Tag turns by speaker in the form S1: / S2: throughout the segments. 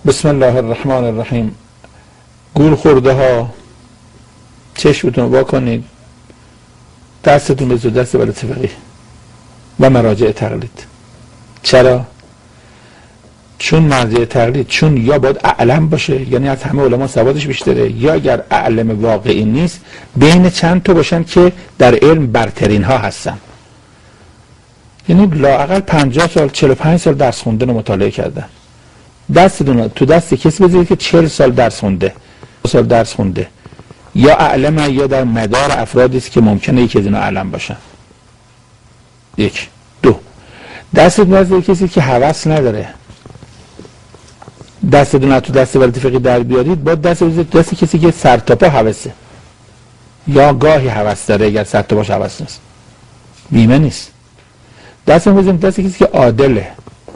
S1: بسم الله الرحمن الرحیم. گول خورده ها چشمتون رو واکنید، دستتون به دست ولایت فقیه و مراجع تقلید. چرا؟ چون مرجع تقلید چون یا باید اعلم باشه، یعنی از همه علما سوادش بیشتره، یا اگر اعلم واقعی نیست بین چند تا باشن که در علم برترین ها هستن، یعنی لااقل 50 سال 45 سال درس خوندن و مطالعه کردن. دستتون تو دست کسی بذارید که 40 سال درس خونده یا اعلمه یا در مدار افرادی است که ممکنه یکی از اینا اعلم باشن. یک. دو، دستتون بذارید کسی که هوس نداره. دستتون تو دست ولایت فقیه در بیارید، با دست بذارید دست کسی که سر تا پا هوسه یا گاهی هوس داره، اگر سر تا پاش هوس نیست بیمه نیست. دستتون بذارید دست کسی که عادله.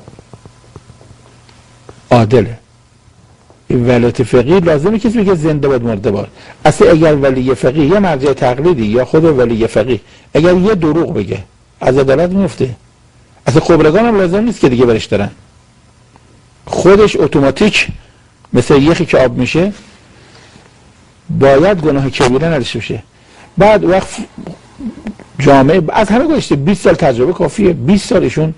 S1: ولایت فقیه لازمه کسی بگه زنده باد مرده باد. اصلا اگر ولی فقیه یا مرجع تقلیدی یا خود ولی فقیه اگر یه دروغ بگه از عدالت میفته. اصلا خبرگان هم لازم نیست که دیگه برش دارن، خودش اتوماتیک مثل یخی که آب میشه باید گناه کبیره نداشته باشه. بعد وقت جامعه از همه گذشته 20 سال تجربه کافیه. 20 سال ایشون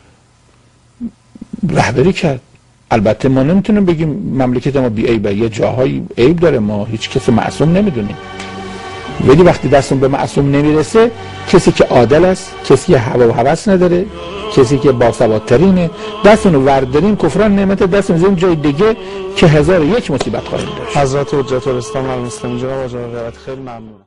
S1: رهبری کرد. البته ما نمیتونیم بگیم مملکت ما بی عیبه، یه جاهای عیب داره، ما هیچ کسی معصوم نمیدونیم، ولی وقتی دستون به معصوم نمیرسه، کسی که عادل است، کسی که هوا و هوس نداره، کسی که باسوادترینه، دستون رو ورداریم کفران نعمت دست میذاریم جای دیگه که 1001 مصیبت خواهیم داشت.
S2: حضرت حجت الاسلام و المسلمین جناب آقای قرائت خیلی ممنون.